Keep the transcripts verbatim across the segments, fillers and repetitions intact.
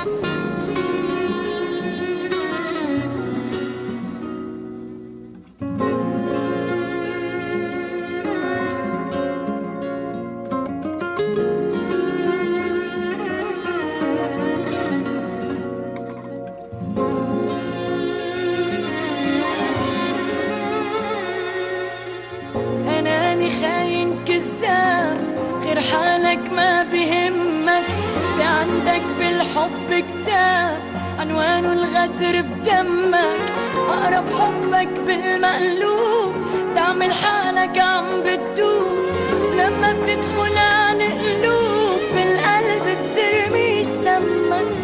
حالك ما بهمك، في عندك بالحب كتاب عنوانه الغدر بدمك. أقرب حبك بالمقلوب تعمل حالك عم بتدوب، لما بتدخل عن قلوب بالقلب بترمي سمك.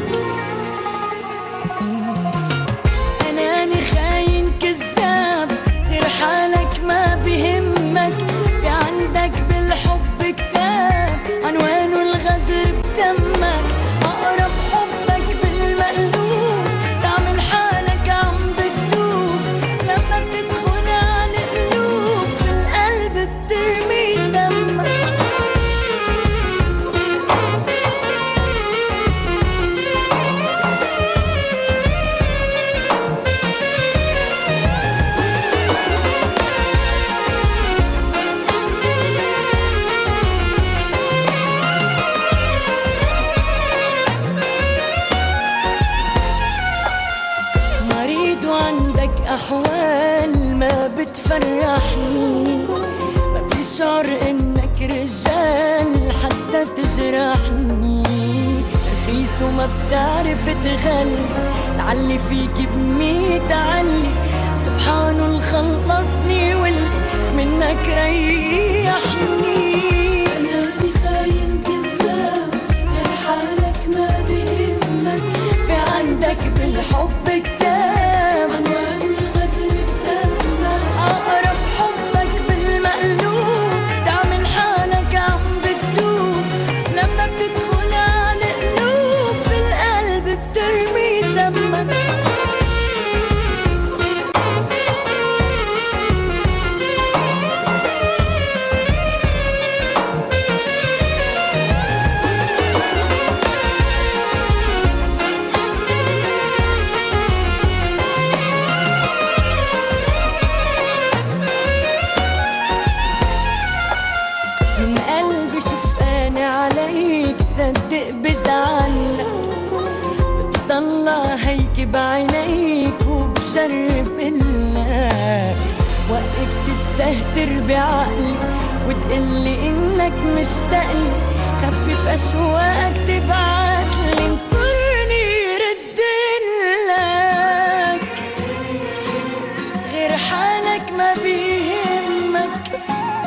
أناني خاين كذاب غير حالك ما بهمك، في عندك بالحب عنوانه الغدر بدمك. أقرب حبك بالمقلوب تعمل حالك عم بتدوب، لما بتدخل عن قلوب بالقلب بترمي دمك. أحوال ما بتفرحني، ما بيشعر إنك رجال حتى تجرحني. رخيص وما بتعرف تغلي، لعلي فيك بميت علي. سبحانه اللي خلصني واللي منك ريحني. أناني خاين كذاب غير حالك ما بيهمك، في عندك بالحب كتاب عنوانه أقرب حبك بالمقلوب تعمل حالك عم بتدوب، لما بتدخل عن قلوب بالقلب بترمي سمك. من قلبي شفقاني عليك صدق بزعلك، بتطلع هيك بعينيك وبجرب قلك. وقف تستهتر بعقلي وتقلي انك مشتاقلي، خفف اشواقك تبعتلي انطرني ردلك. غير حالك ما بيهمك،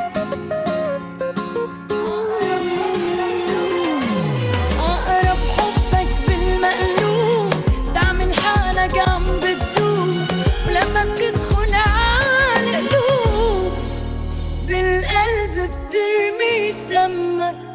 عم بتدوب، ولما بتدخل عالقلوب بالقلب بترمي سمك.